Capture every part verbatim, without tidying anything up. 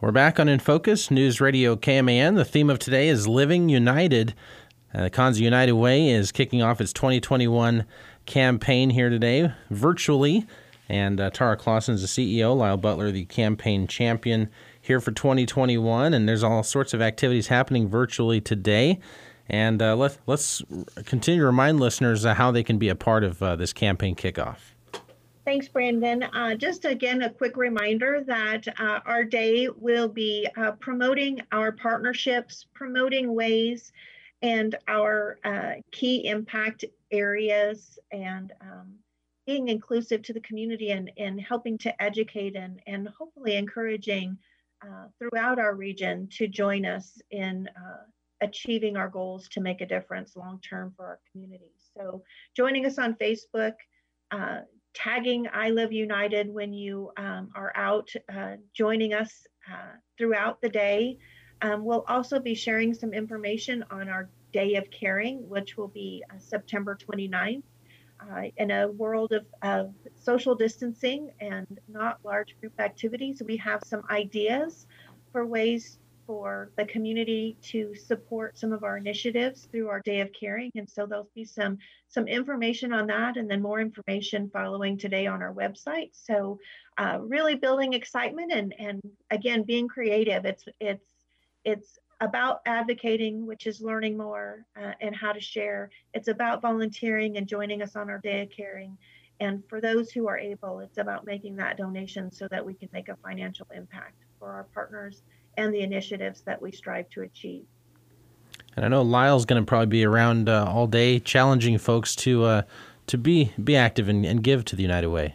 We're back on In Focus, News Radio K M A N. The theme of today is Living United. Uh, the Kansa United Way is kicking off its twenty twenty-one campaign here today, virtually. And uh, Tara Clausen is the C E O, Lyle Butler, the campaign champion here for twenty twenty-one. And there's all sorts of activities happening virtually today. And uh, let, let's continue to remind listeners uh, how they can be a part of uh, this campaign kickoff. Thanks, Brandon. Uh, just again, a quick reminder that uh, our day will be uh, promoting our partnerships, promoting ways, and our uh, key impact areas, and um, being inclusive to the community, and, and helping to educate and, and hopefully encouraging uh, throughout our region to join us in uh, achieving our goals to make a difference long-term for our communities. So joining us on Facebook, uh, tagging I Love United when you um, are out uh, joining us uh, throughout the day. Um, we'll also be sharing some information on our Day of Caring, which will be uh, September twenty-ninth. Uh, in a world of, of social distancing and not large group activities, we have some ideas for ways for the community to support some of our initiatives through our Day of Caring. And so there'll be some, some information on that, and then more information following today on our website. So uh, really building excitement and, and again, being creative. It's, it's, it's about advocating, which is learning more uh, and how to share. It's about volunteering and joining us on our Day of Caring. And for those who are able, it's about making that donation so that we can make a financial impact for our partners and the initiatives that we strive to achieve. And I know Lyle's going to probably be around uh, all day, challenging folks to uh, to be be active and, and give to the United Way.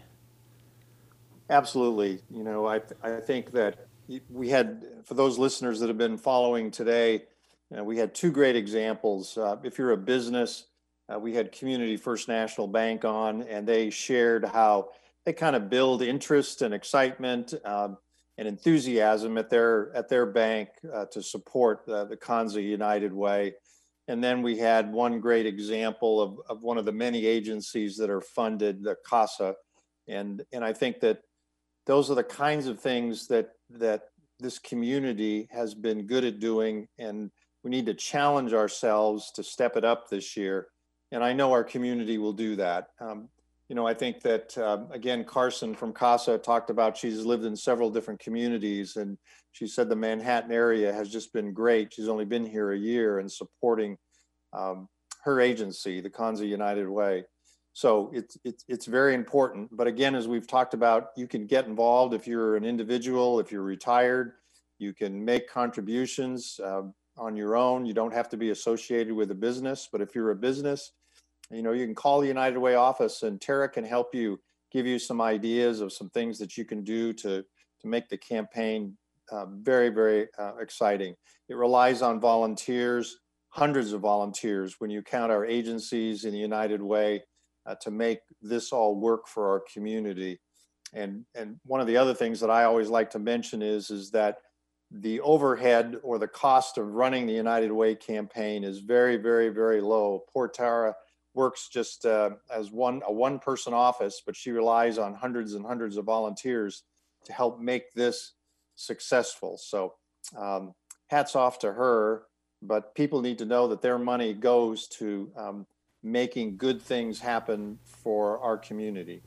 Absolutely. You know, I I think that we had, for those listeners that have been following today, you know, we had two great examples. Uh, if you're a business, uh, we had Community First National Bank on, and they shared how they kind of build interest and excitement uh, and enthusiasm at their at their bank uh, to support uh, the Kansa United Way. And then we had one great example of, of one of the many agencies that are funded, the CASA. And, and I think that those are the kinds of things that that this community has been good at doing, and we need to challenge ourselves to step it up this year. And I know our community will do that. Um, you know, I think that, uh, again, Carson from CASA talked about she's lived in several different communities, and she said the Manhattan area has just been great. She's only been here a year and supporting um, her agency, the Kansa United Way. So it's, it's, it's very important. But again, as we've talked about, you can get involved if you're an individual, if you're retired, you can make contributions uh, on your own. You don't have to be associated with a business, but if you're a business, you know, you can call the United Way office, and Tara can help you, give you some ideas of some things that you can do to, to make the campaign uh, very, very uh, exciting. It relies on volunteers, hundreds of volunteers when you count our agencies in the United Way. Uh, to make this all work for our community. And, and one of the other things that I always like to mention is, is that the overhead or the cost of running the United Way campaign is very, very, very low. Poor Tara works just uh, as one, a one person office, but she relies on hundreds and hundreds of volunteers to help make this successful. So um, hats off to her, but people need to know that their money goes to um, making good things happen for our community.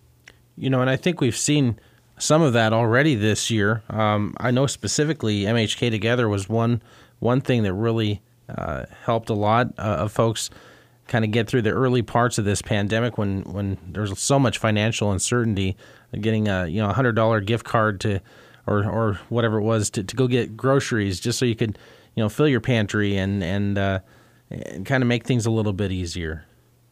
You know, and I think we've seen some of that already this year. Um, I know specifically M H K Together was one one thing that really uh, helped a lot uh, of folks kind of get through the early parts of this pandemic when, when there's so much financial uncertainty. Getting a you know a hundred dollar gift card to or or whatever it was to, to go get groceries just so you could you know fill your pantry and and uh, and kind of make things a little bit easier.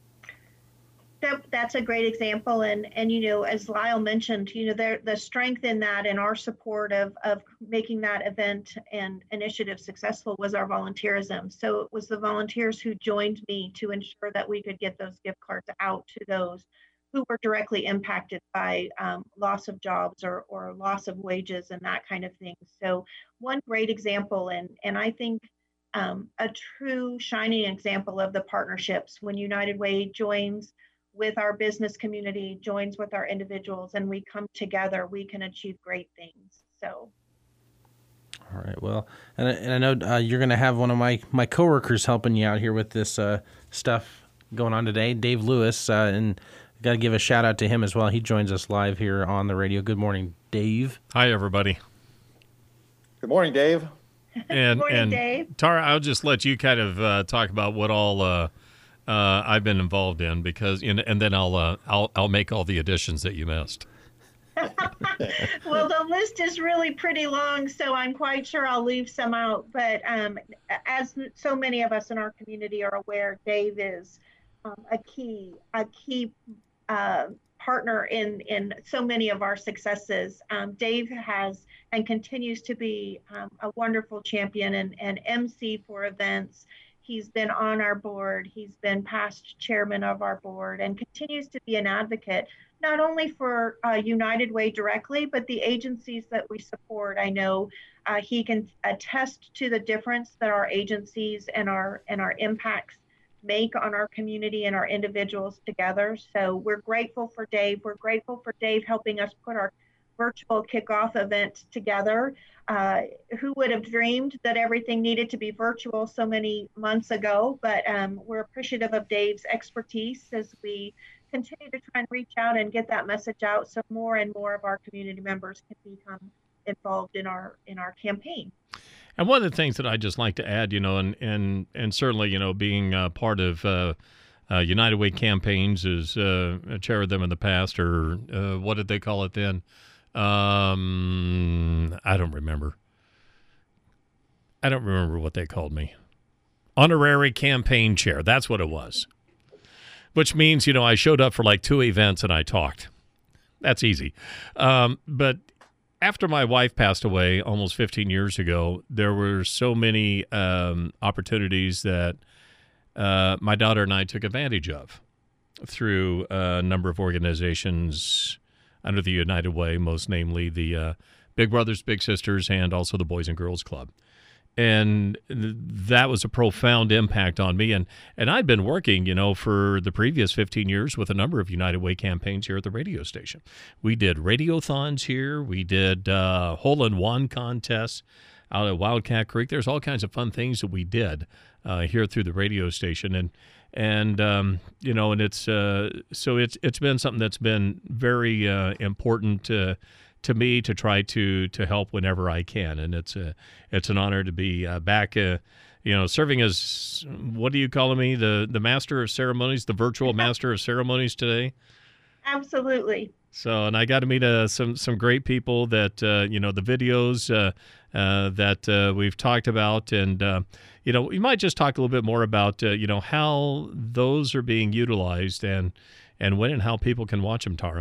That, that's a great example. And, and, you know, as Lyle mentioned, you know, there, the strength in that and our support of, of making that event and initiative successful was our volunteerism. So it was the volunteers who joined me to ensure that we could get those gift cards out to those who were directly impacted by um, loss of jobs or, or loss of wages and that kind of thing. So one great example, and, and I think Um, a true shining example of the partnerships when United Way joins with our business community, joins with our individuals, and we come together, we can achieve great things. So All right. Well, and I, and I know uh, you're going to have one of my, my coworkers helping you out here with this uh, stuff going on today, Dave Lewis, uh, and got to give a shout out to him as well. He joins us live here on the radio. Good morning, Dave. Hi, everybody. Good morning, Dave. And, Morning, and Dave. Tara, I'll just let you kind of uh, talk about what all uh, uh, I've been involved in, because, and, and then I'll uh, I'll I'll make all the additions that you missed. Well, the list is really pretty long, so I'm quite sure I'll leave some out. But um, as so many of us in our community are aware, Dave is um, a key, a key uh, partner in, in so many of our successes. Um, Dave has and continues to be um, a wonderful champion and, and M C for events. He's been on our board. He's been past chairman of our board and continues to be an advocate, not only for uh, United Way directly, but the agencies that we support. I know uh, he can attest to the difference that our agencies and our and our impacts make on our community and our individuals together. So we're grateful for Dave. We're grateful for Dave helping us put our virtual kickoff event together. Uh, who would have dreamed that everything needed to be virtual so many months ago? But um, we're appreciative of Dave's expertise as we continue to try and reach out and get that message out so more and more of our community members can become involved in our in our campaign. And one of the things that I just like to add, you know, and and and certainly, you know, being uh, part of uh, uh, United Way campaigns, is uh, a chair of them in the past, or uh, what did they call it then? Um, I don't remember. I don't remember what they called me. Honorary campaign chair. That's what it was. Which means, you know, I showed up for like two events and I talked. That's easy. Um, but after my wife passed away almost fifteen years ago, there were so many um, opportunities that uh, my daughter and I took advantage of through a number of organizations under the United Way, most namely the uh, Big Brothers Big Sisters and also the Boys and Girls Club. And that was a profound impact on me. And and I'd been working, you know, for the previous fifteen years with a number of United Way campaigns here at the radio station. We did radiothons here. We did uh, hole-in-one contests out at Wildcat Creek. There's all kinds of fun things that we did uh, here through the radio station. And, and um, you know, and it's uh, so it's it's been something that's been very uh, important to to me to try to to help whenever I can, and it's a it's an honor to be uh, back, uh, you know, serving as, what are you calling me, the the master of ceremonies, the virtual master of ceremonies today. Absolutely. So, and I got to meet uh, some some great people that uh, you know, the videos uh, uh, that uh, we've talked about, and uh, you know, we might just talk a little bit more about uh, you know, how those are being utilized and and when and how people can watch them, Tara.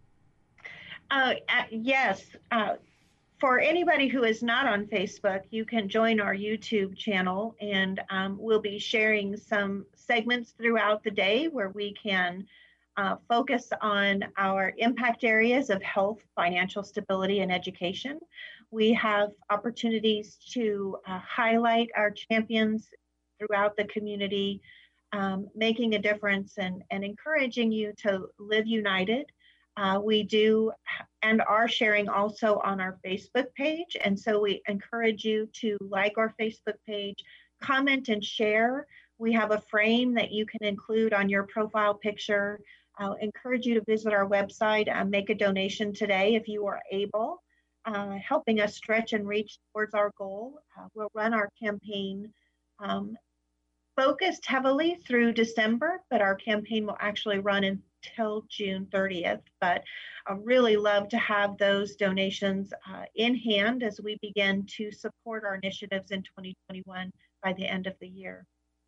Uh, uh, yes. Uh, for anybody who is not on Facebook, you can join our YouTube channel, and um, we'll be sharing some segments throughout the day where we can uh, focus on our impact areas of health, financial stability, and education. We have opportunities to uh, highlight our champions throughout the community, um, making a difference and, and encouraging you to live united. Uh, we do and are sharing also on our Facebook page. And so we encourage you to like our Facebook page, comment and share. We have a frame that you can include on your profile picture. I'll encourage you to visit our website and make a donation today if you are able, uh, helping us stretch and reach towards our goal. Uh, we'll run our campaign um, focused heavily through December, but our campaign will actually run in till June thirtieth, but I really love to have those donations uh, in hand as we begin to support our initiatives in twenty twenty-one by the end of the year.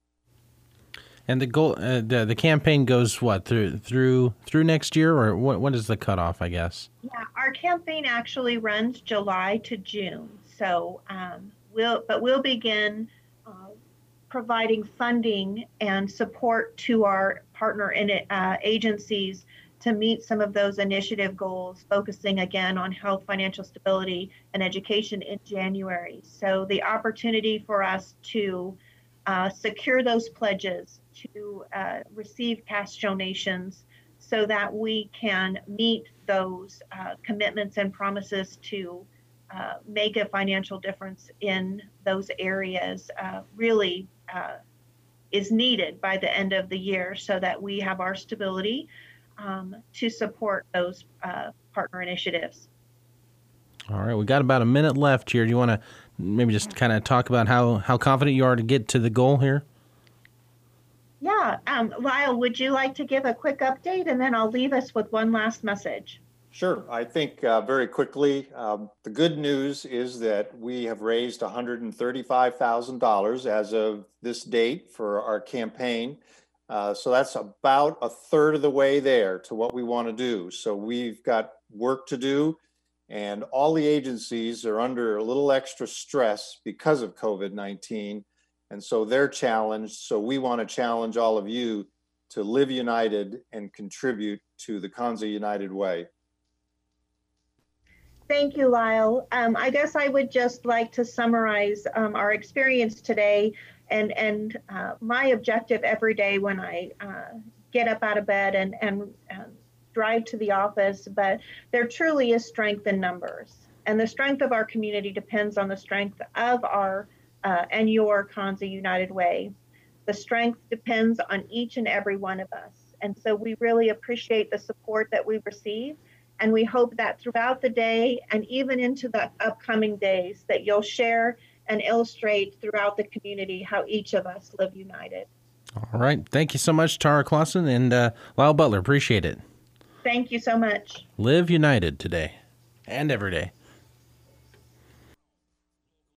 And the goal, uh, the the campaign goes what through through through next year, or what? When is the cutoff? I guess. Yeah, our campaign actually runs July to June, so um, we'll but we'll begin Uh, providing funding and support to our partner in it, uh, agencies to meet some of those initiative goals, focusing again on health, financial stability, and education in January. So the opportunity for us to uh, secure those pledges, to uh, receive cash donations so that we can meet those uh, commitments and promises to uh, make a financial difference in those areas uh, really uh, is needed by the end of the year so that we have our stability um, to support those uh, partner initiatives. All right, we got about a minute left here. Do you want to maybe just kind of talk about how, how confident you are to get to the goal here? Yeah, um, Lyle, would you like to give a quick update, and then I'll leave us with one last message. Sure. I think uh, very quickly, um, the good news is that we have raised one hundred thirty-five thousand dollars as of this date for our campaign. Uh, so that's about a third of the way there to what we want to do. So we've got work to do, and all the agencies are under a little extra stress because of COVID nineteen. And so they're challenged. So we want to challenge all of you to live united and contribute to the Kansa United Way. Thank you, Lyle. Um, I guess I would just like to summarize um, our experience today and, and uh, my objective every day when I uh, get up out of bed and, and, and drive to the office. But there truly is strength in numbers. And the strength of our community depends on the strength of our uh, and your Kansa United Way. The strength depends on each and every one of us. And so we really appreciate the support that we receive. And we hope that throughout the day and even into the upcoming days that you'll share and illustrate throughout the community how each of us live united. All right. Thank you so much, Tara Clausen and uh, Lyle Butler. Appreciate it. Thank you so much. Live united today and every day.